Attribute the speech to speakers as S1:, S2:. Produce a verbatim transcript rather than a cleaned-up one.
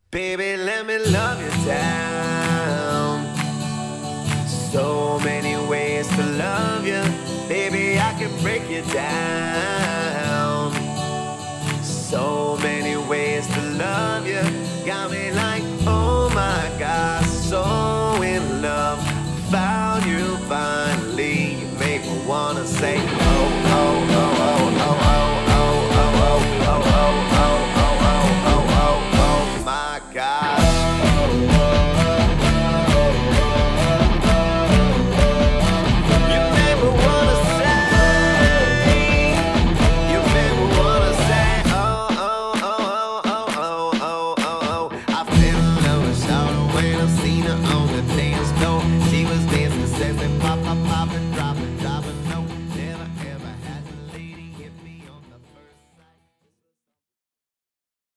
S1: Baby, let me love you down. So many ways to love you. Baby, I can break you down. So many ways to love you. Got me like